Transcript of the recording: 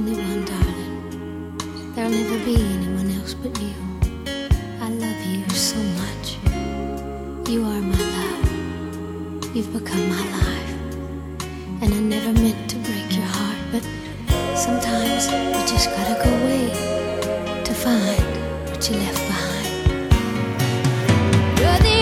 only one, darling. There'll never be anyone else but you. I love you so much. You are my love. You've become my life. And I never meant to break your heart, but sometimes you just gotta go away to find what you left behind. You're the